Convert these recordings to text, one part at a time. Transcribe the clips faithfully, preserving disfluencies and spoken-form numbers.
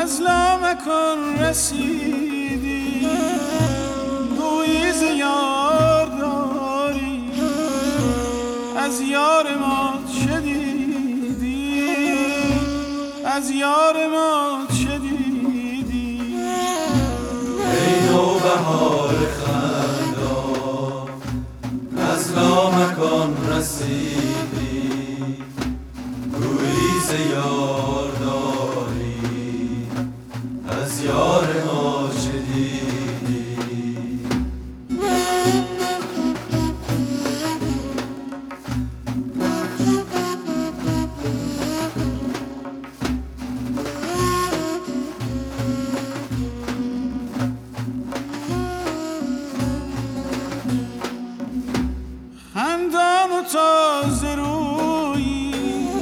از لامکان رسیدی، گویی ز یار داری، از یار ما چه دیدی، از یار ما چه دیدی. ای نوبهار خندان از لامکان رسیدی، گویی ز یار داری، از یار ما چه دیدی. خندان و تازه رویی،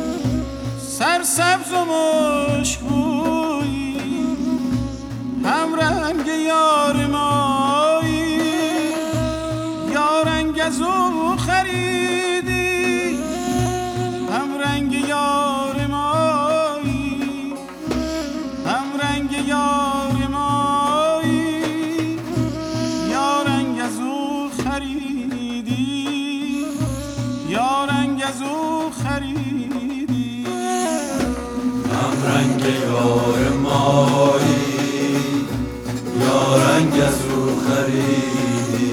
سرسبز و مشکبویی، هم رنگ یار مایی، یا رنگ از او خریدی، هم رنگ یار مایی، هم رنگ یار مایی، یا رنگ از او خریدی، یا رنگ از او خریدی. هم رنگ یار مایی، یا رنگ از او خریدی.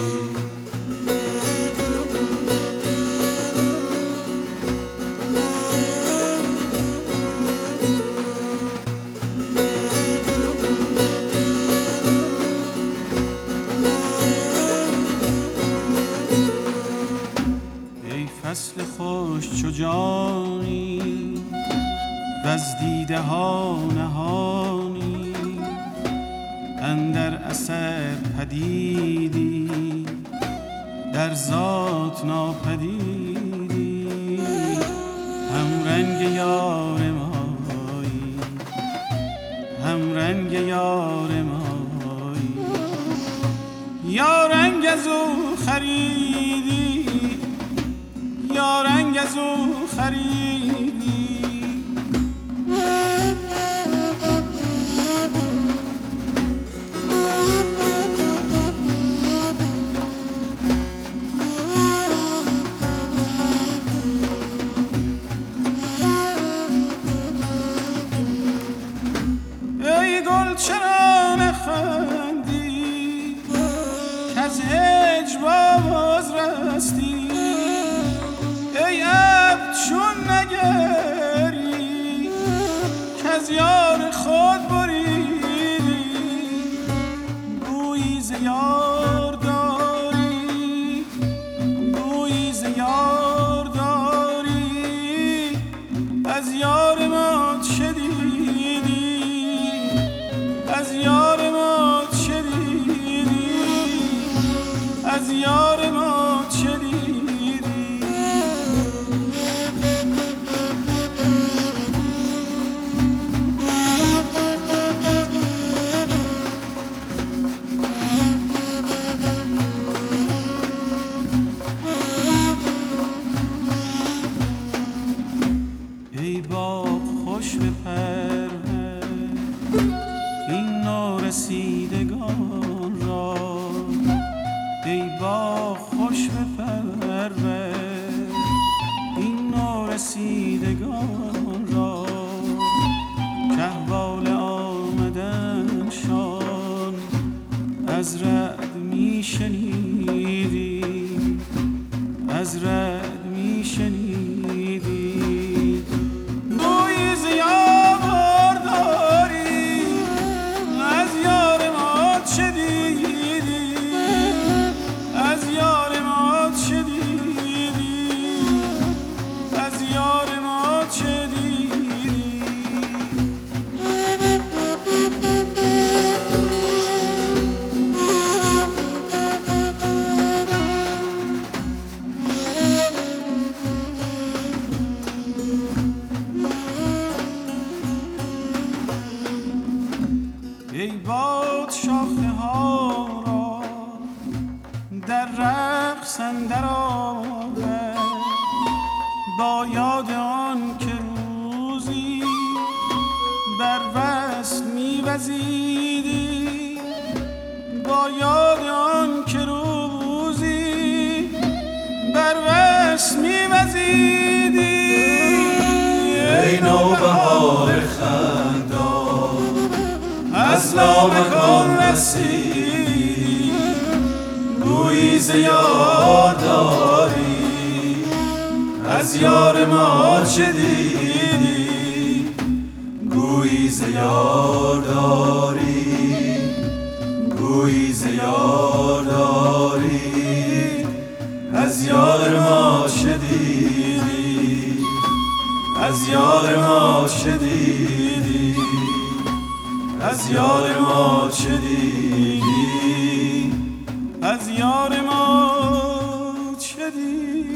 فصل خوش چو جانی وز دیده ها نهانی، اندر اثر پدیدی در ذات ناپدیدی، هم رنگ یار مایی، هم رنگ یار مایی، یا رنگ از او خریدی، یا رنگ از او خریدی. ای گل چرا نخندی، کز هجر باز رستی، ای عبد چون نگری، کز یار خود بریدی، گویی ز یار داری، گویی ز یار داری، از یار ما چه دیدی، از یار ما چه دیدی، از یار ما چه دیدی. ای باغ خوش به پرور این نورسیدگان را، ای باغ خوش به پرور این نورسیدگان را، که احوال آمدنشان از رعد می شنیدی، از رعد می شنیدی. وزیدی با یاد آن که روزی بر وصل می‌وزیدی. ای نوبهار خندان از لامکان رسیدی، گویی ز یار داری از یار ما چه دیدی، گویی ز یار داری، گویی ز یار داری از یار ما چه دیدی، از یار ما چه دیدی، از یار ما چه دیدی، از یار ما چه دیدی.